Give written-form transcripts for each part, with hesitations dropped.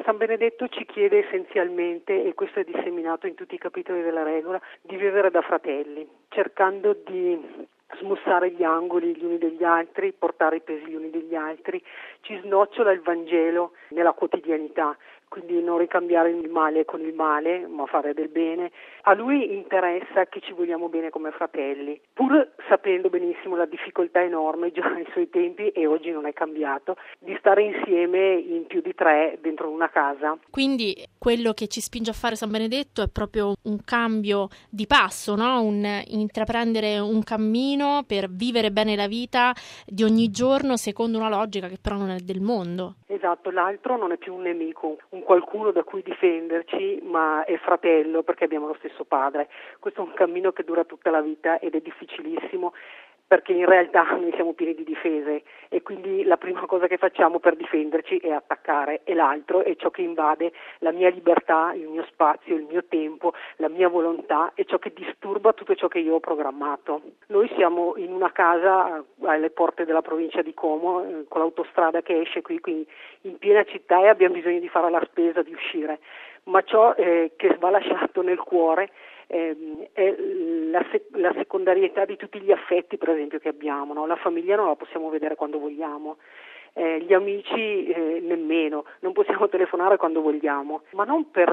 San Benedetto ci chiede essenzialmente, e questo è disseminato in tutti i capitoli della regola, di vivere da fratelli, cercando di smussare gli angoli gli uni degli altri, portare i pesi gli uni degli altri. Ci snocciola il Vangelo nella quotidianità, quindi non ricambiare il male con il male, ma fare del bene. A lui interessa che ci vogliamo bene come fratelli, pur sapendo benissimo la difficoltà enorme già ai suoi tempi, e oggi non è cambiato, di stare insieme in più di 3 dentro una casa. Quindi quello che ci spinge a fare San Benedetto è proprio un cambio di passo, no? Un intraprendere un cammino per vivere bene la vita di ogni giorno secondo una logica che però non è del mondo. Esatto, l'altro non è più un nemico, un qualcuno da cui difenderci, ma è fratello perché abbiamo lo stesso padre. Questo è un cammino che dura tutta la vita ed è difficilissimo, perché in realtà noi siamo pieni di difese e quindi la prima cosa che facciamo per difenderci è attaccare, e l'altro è ciò che invade la mia libertà, il mio spazio, il mio tempo, la mia volontà, e ciò che disturba tutto ciò che io ho programmato. Noi siamo in una casa alle porte della provincia di Como, con l'autostrada che esce qui in piena città, e abbiamo bisogno di fare la spesa, di uscire, ma ciò che va lasciato nel cuore è la secondarietà di tutti gli affetti, per esempio, che abbiamo, no? La famiglia non la possiamo vedere quando vogliamo, gli amici nemmeno, non possiamo telefonare quando vogliamo, ma non per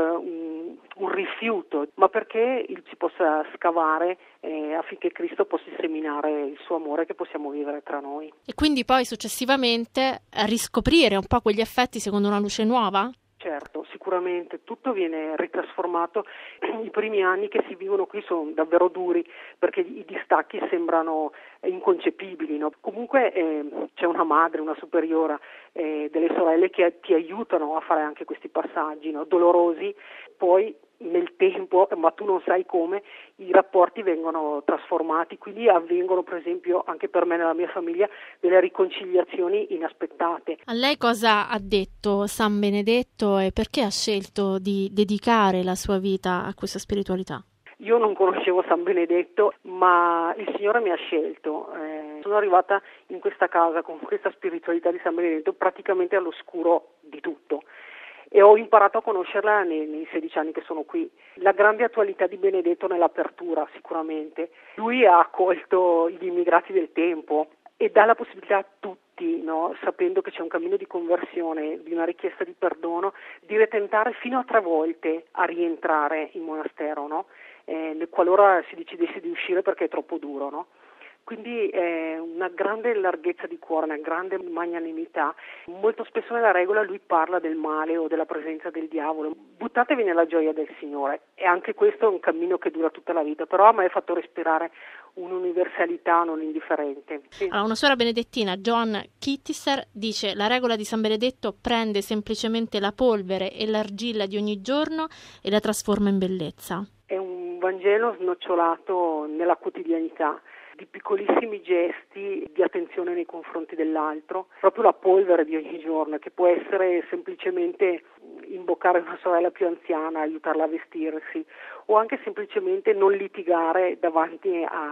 un rifiuto, ma perché si possa scavare affinché Cristo possa seminare il suo amore che possiamo vivere tra noi. E quindi poi successivamente riscoprire un po' quegli affetti secondo una luce nuova? Certo, sicuramente tutto viene ritrasformato. I primi anni che si vivono qui sono davvero duri, perché i distacchi sembrano inconcepibili, no? Comunque c'è una madre, una superiora, delle sorelle che ti aiutano a fare anche questi passaggi, no? Dolorosi, poi nel tempo, ma tu non sai come, i rapporti vengono trasformati, quindi avvengono, per esempio, anche per me nella mia famiglia, delle riconciliazioni inaspettate. A lei cosa ha detto San Benedetto e perché ha scelto di dedicare la sua vita a questa spiritualità? Io non conoscevo San Benedetto, ma il Signore mi ha scelto. Sono arrivata in questa casa con questa spiritualità di San Benedetto praticamente all'oscuro di tutto, e ho imparato a conoscerla nei 16 anni che sono qui. La grande attualità di Benedetto nell'apertura, sicuramente. Lui ha accolto gli immigrati del tempo e dà la possibilità a tutti, no, sapendo che c'è un cammino di conversione, di una richiesta di perdono, di retentare fino a 3 volte a rientrare in monastero, no? Qualora si decidesse di uscire perché è troppo duro, no? Quindi è una grande larghezza di cuore, una grande magnanimità. Molto spesso nella regola lui parla del male o della presenza del diavolo. Buttatevi nella gioia del Signore, e anche questo è un cammino che dura tutta la vita, però a me ha fatto respirare un'universalità non indifferente. Sì. Allora, una suora benedettina, John Kittiser, dice: la regola di San Benedetto prende semplicemente la polvere e l'argilla di ogni giorno e la trasforma in bellezza. È un Vangelo snocciolato nella quotidianità, di piccolissimi gesti di attenzione nei confronti dell'altro, proprio la polvere di ogni giorno, che può essere semplicemente imboccare una sorella più anziana, aiutarla a vestirsi, o anche semplicemente non litigare davanti a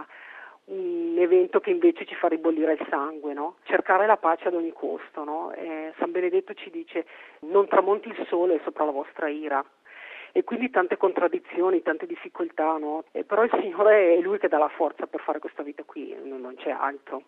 un evento che invece ci fa ribollire il sangue, no? Cercare la pace ad ogni costo, no? San Benedetto ci dice: non tramonti il sole sopra la vostra ira. E quindi tante contraddizioni, tante difficoltà, no? Però il Signore è Lui che dà la forza per fare questa vita qui, non c'è altro.